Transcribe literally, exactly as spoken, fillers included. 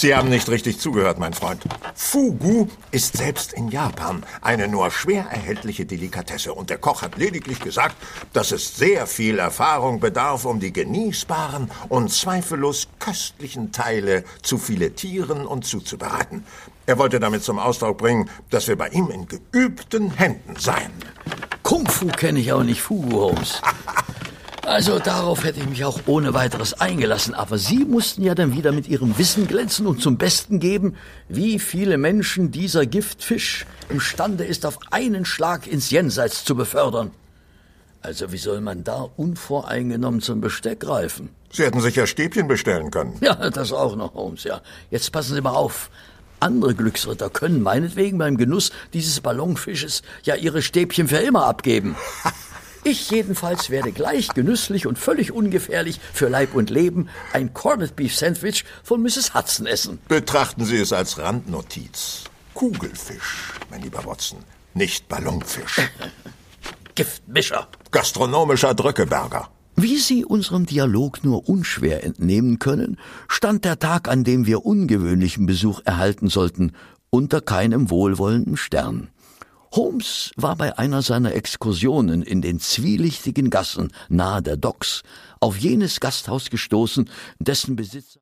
Sie haben nicht richtig zugehört, mein Freund. Fugu ist selbst in Japan eine nur schwer erhältliche Delikatesse. Und der Koch hat lediglich gesagt, dass es sehr viel Erfahrung bedarf, um die genießbaren und zweifellos köstlichen Teile zu filetieren und zuzubereiten. Er wollte damit zum Ausdruck bringen, dass wir bei ihm in geübten Händen seien. Kung Fu kenne ich auch nicht, Fugu, Holmes. Also darauf hätte ich mich auch ohne weiteres eingelassen. Aber Sie mussten ja dann wieder mit Ihrem Wissen glänzen und zum Besten geben, wie viele Menschen dieser Giftfisch imstande ist, auf einen Schlag ins Jenseits zu befördern. Also wie soll man da unvoreingenommen zum Besteck greifen? Sie hätten sich ja Stäbchen bestellen können. Ja, das auch noch, Holmes, ja. Jetzt passen Sie mal auf. Andere Glücksritter können meinetwegen beim Genuss dieses Ballonfisches ja ihre Stäbchen für immer abgeben. Ich jedenfalls werde gleich genüsslich und völlig ungefährlich für Leib und Leben ein Corned Beef Sandwich von Misses Hudson essen. Betrachten Sie es als Randnotiz. Kugelfisch, mein lieber Watson, nicht Ballonfisch. Giftmischer. Gastronomischer Drückeberger. Wie Sie unserem Dialog nur unschwer entnehmen können, stand der Tag, an dem wir ungewöhnlichen Besuch erhalten sollten, unter keinem wohlwollenden Stern. Holmes war bei einer seiner Exkursionen in den zwielichtigen Gassen nahe der Docks auf jenes Gasthaus gestoßen, dessen Besitzer